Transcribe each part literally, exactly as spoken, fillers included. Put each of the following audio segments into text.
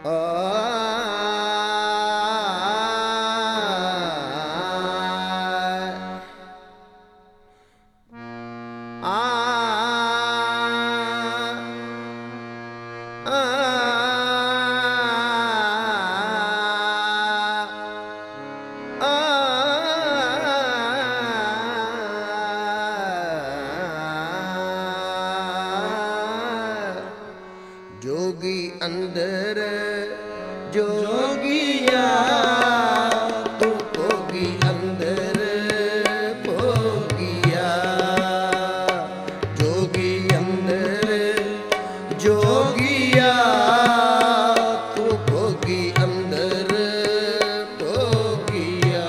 जोगी अंदर जोगिया तू भोगी अंदर भोगिया जोगी अंदर जोगिया तू भोगी अंदर भोगिया।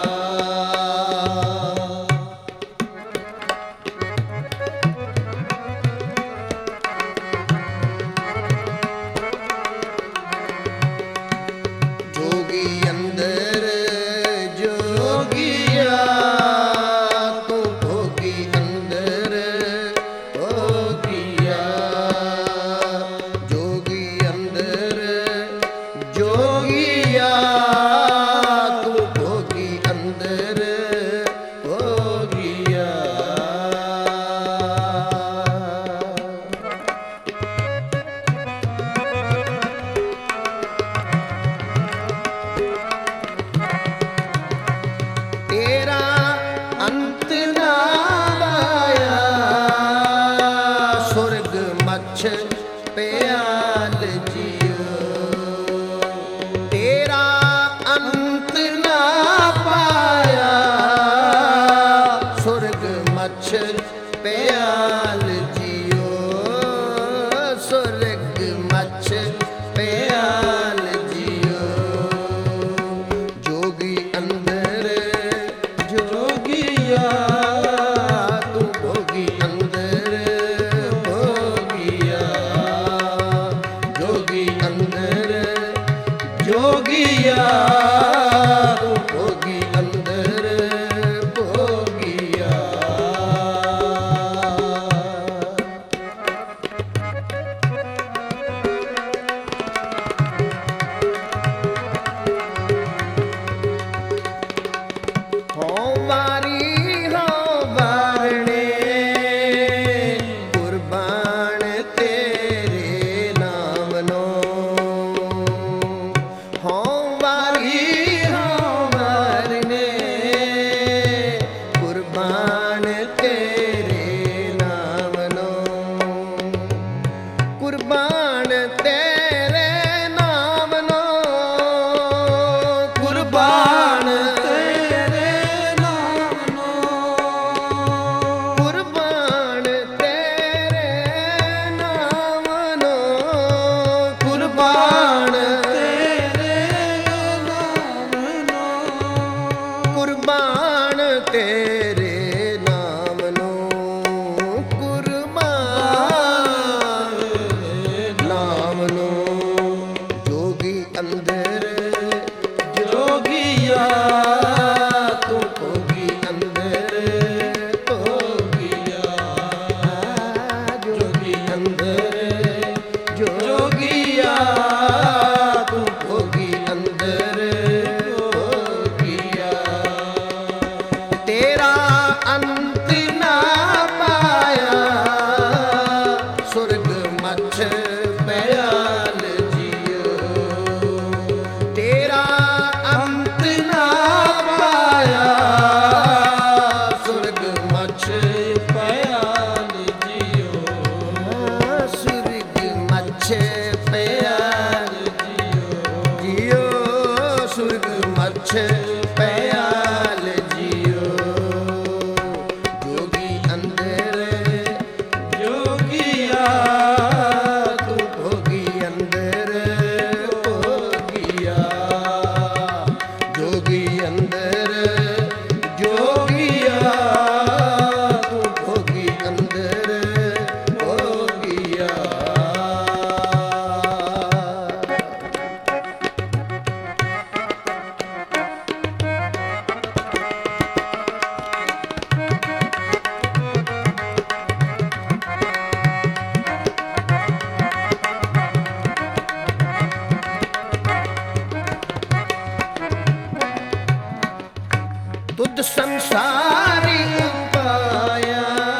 प्याल जियो तेरा अंत ना पाया सुर्ग मछ प्याल जियो सुर्ग मछ प्याल जियो। जोगी अंदर जोगिया तू भोगी अंदर जोगिया तू भोगी अंदर भोगिया। हो वारी हो वारने कुर्बान तेरे नाम नो हो वारी हो वारने कुर्बान तेरे नाम नो कुर्बान तेरे नाम नो कुर्बान तेरे नाम नो कुर्बान तेरे नाम नो कुर्बान कुर्बान तेरे नाम नो कुर्बान नाम नो। जोगी अंदर जोगिया तू भोगी अंदर भोगिया जोगी अंदर जोगिया तू भोगी अंदर भोगिया। तेरा अंत ना पाया सुर्ग मछ प्याल जियो तेरा अंत ना पाया सुर्ग मछ प्याल जियो सुर्ग मछ प्याल जियो जियो सुर्ग मछ प्याल जियो। जोगी अंदर जोगिया तू ਸੰਸਾਰੀ ਉਪਾਇਆ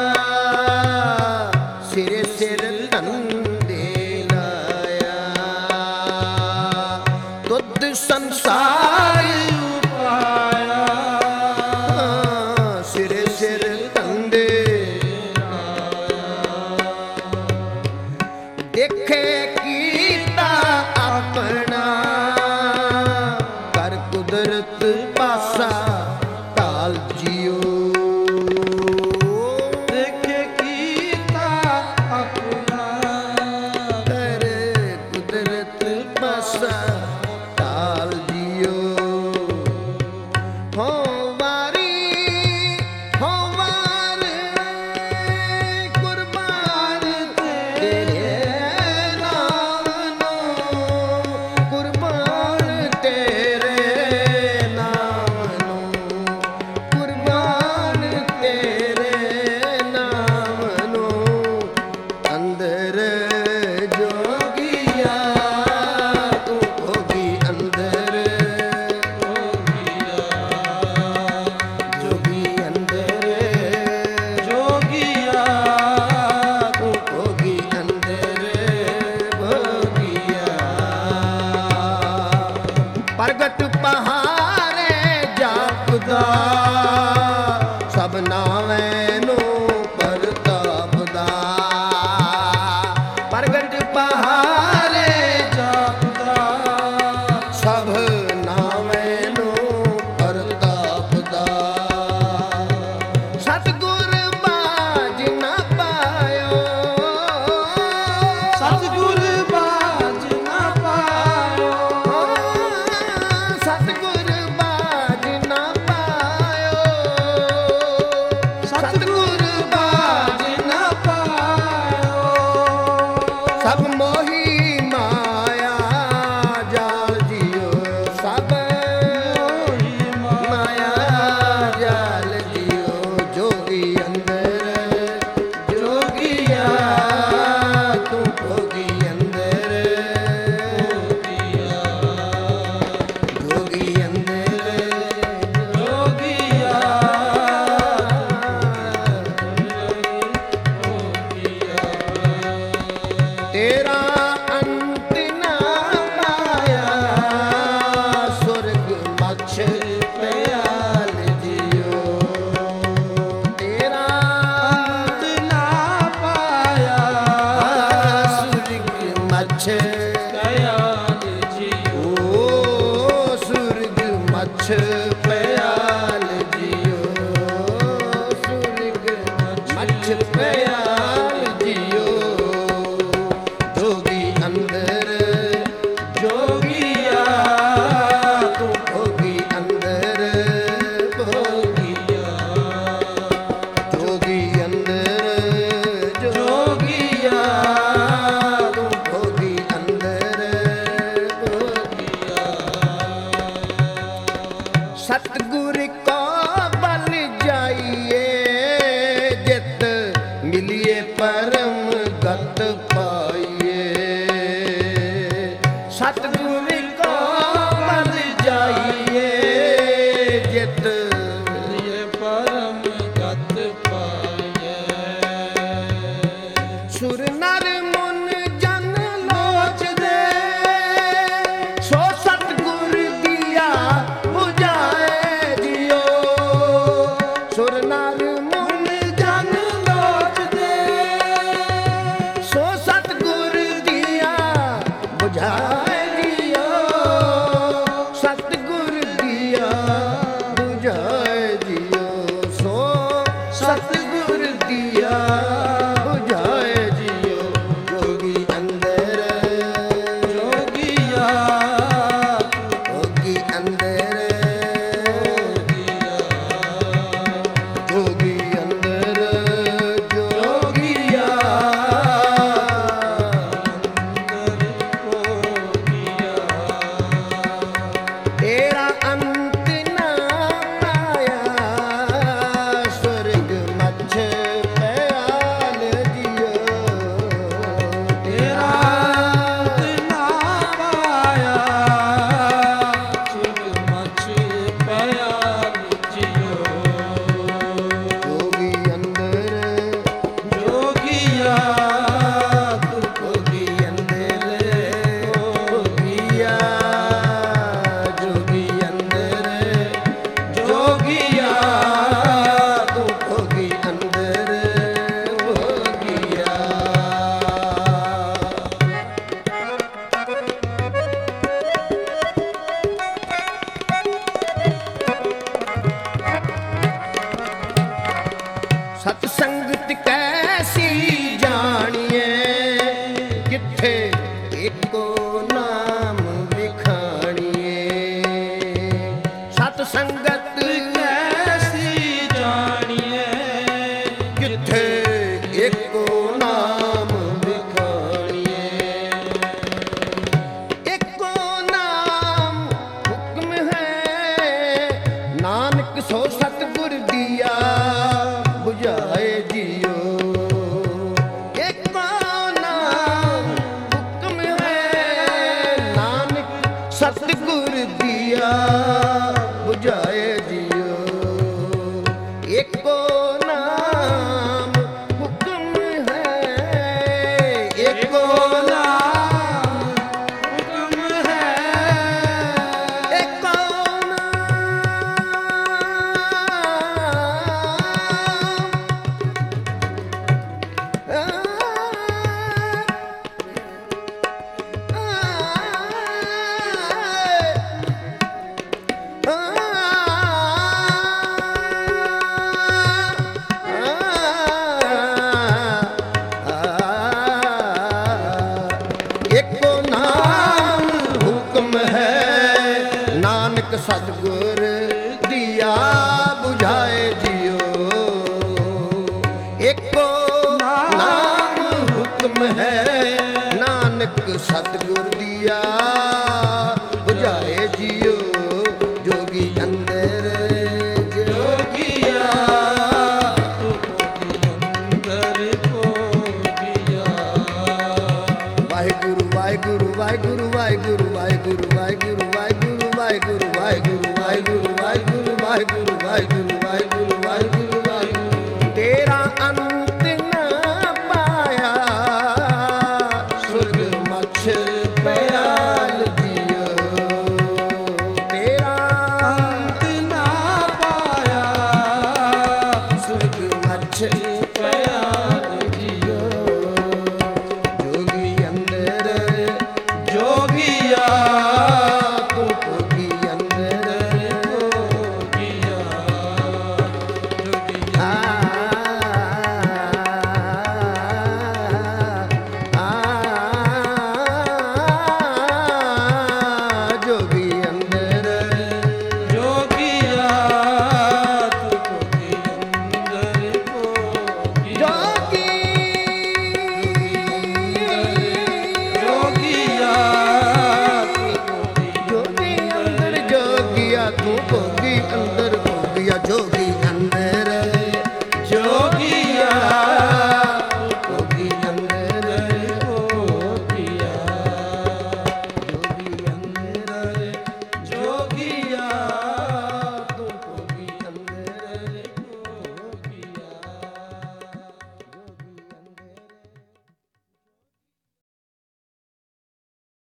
ਸਿਰ ਸਿਰ ਧੰਦੇ ਲਾਇਆ ਤੁਧ ਸੰਸਾਰੀ ਉਪਾਇਆ ਸਿਰ ਸਿਰ ਧੰਦੇ ਦੇਖੇ ਕੀਤਾ ਆਪਣਾ ਕਰ ਕੁਦਰਤ ਪਾਸਾ ਤਾਲ ਜਿਉ ਦੇਖੇ ਕੀਤਾ ਆਪਣਾ ਕਰ ਕੁਦਰਤ ਪਾਸਾ ਤਾਲ ਜਿਉ ਹੋ ਵਾਰੀ ਹੋ ਵਾਰ ਕੁਰਬਾਨ ਤੇਰੇ ਪ੍ਰਗਟ ਪਹਾਰੇ ਜਾਪਦਾ ਸਭ ਨਾਵੇਂ ਨੂੰ ਪਰਤਾਪਦਾ ਪ੍ਰਗਟ ਪਹਾਰੇ ਜਾਪਦਾ ਸਭ ਨਾਵੇਂ ਨੂੰ ਪਰਤਾਪਦਾ ਸਤਿਗੁਰ ਬਾਝ ਨਾ ਪਾਇਓ ਸਤਿਗੁਰ ਬਾਝ ਨਾ ਪਾਇਓ ਸਤਿਗੁਰ ਬਾਝ ਨਾ ਪਾਇਓ ਸਤਿਗੁਰ ਬਾਝ ਨਾ ਪਾਇਓ ਸਭ ਮੋਹੀ ਮਾਇਆ ਜਾਲ ਜਿਉ ਸਭ ਮੋਹੀ ਮਾਇਆ ਜਾਲ ਜਿਉ ਜੋਗੀ ਅੰਦਰ ਜੋਗੀਆ ਤੂੰ ਭੋਗੀ ਅੰਦਰ ਜੋਗੀ ਅੰਦਰ ਜੋਗੀਆ ਤੇਰਾ ਅੰਤ ਨਾ ਪਾਇਆ ਸੁਰਗ ਮਛ ਪਿਆਲ ਜਿਉ ਤੇਰਾ ਅੰਤ ਨਾ ਪਾਇਆ ਸੁਰਗ ਮਛ ਪਿਆਲ ਜਿਉ ਸੁਰਗ ਮਛ ਪਿਆਲ ਜਿਉ ਸੁਰਗ ਮਛ ਪਿਆਲ ਜਿਉ ਜੋਗੀ ਜਿੱਥੇ ਇੱਕੋ ਨਾਮ ਵਿਖਾਣੀਏ। ਸਤ ਸੰਗਤ ਕੈਸੀ ਜਾਣੀਏ, ਜਿੱਥੇ ਇੱਕੋ ਨਾਮ ਵਿਖਾਣੀਏ। ਇੱਕੋ ਨਾਮ ਹੁਕਮ ਹੈ, ਨਾਨਕ ਸੋ ਸਤਿਗੁਰ ਦੀਆ ਬੁਝਾਏ ਜੀਓ। ਸਤਿਗੁਰ ਦੀਆ ਬੁਝਾਏ ਜੀਓ। ਇੱਕੋ ਨਾਮ ਹੁਕਮ ਹੈ, ਇੱਕੋ ਨਾਮ ਹੁਕਮ ਹੈ, ਇੱਕੋ ਸਤਿਗੁਰ ਦੀਆ ਬੁਝਾਏ ਜੀਓ। ਇੱਕੋ ਨਾਮ ਹੁਕਮ ਹੈ, ਨਾਨਕ ਸਤਿਗੁਰ ਦੀਆ ਬੁਝਾਏ ਜੀਓ। ਜੋਗੀ ਅੰਦਰ ਜੋਗੀਆ, ਅੰਦਰ ਜੋਗੀਆ। ਵਾਹਿਗੁਰੂ ਵਾਹਿਗੁਰੂ ਵਾਹਿਗੁਰੂ